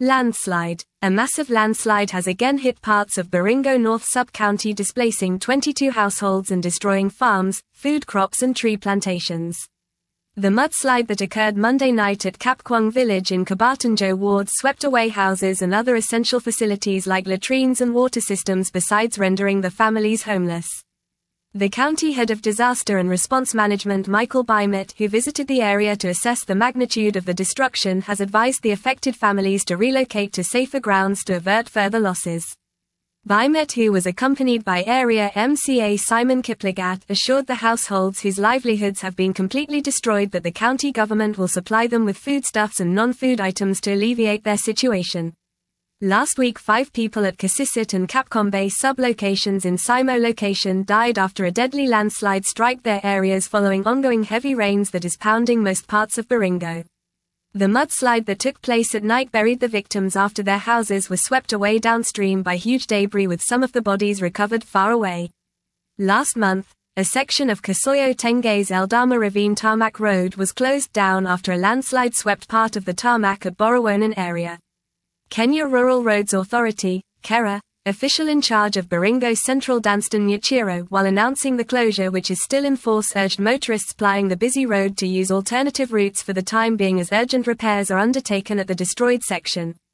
Landslide. A massive landslide has again hit parts of Baringo North Sub-County, displacing 22 households and destroying farms, food crops and tree plantations. The mudslide that occurred Monday night at Kapkwong Village in Kabatanjo Ward swept away houses and other essential facilities like latrines and water systems, besides rendering the families homeless. The county head of disaster and response management, Michael Bymet, who visited the area to assess the magnitude of the destruction, has advised the affected families to relocate to safer grounds to avert further losses. Bymet, who was accompanied by Area MCA Simon Kiplagat, assured the households whose livelihoods have been completely destroyed that the county government will supply them with foodstuffs and non-food items to alleviate their situation. Last week 5 people at Kasisit and Kapkombe sub-locations in Simo location died after a deadly landslide struck their areas following ongoing heavy rains that is pounding most parts of Baringo. The mudslide that took place at night buried the victims after their houses were swept away downstream by huge debris, with some of the bodies recovered far away. Last month, a section of Kasoyo Tenge's Eldama Ravine Tarmac Road was closed down after a landslide swept part of the tarmac at Borowonan area. Kenya Rural Roads Authority, KERA, official in charge of Baringo Central Danstan Nyachiro, while announcing the closure, which is still in force, urged motorists plying the busy road to use alternative routes for the time being as urgent repairs are undertaken at the destroyed section.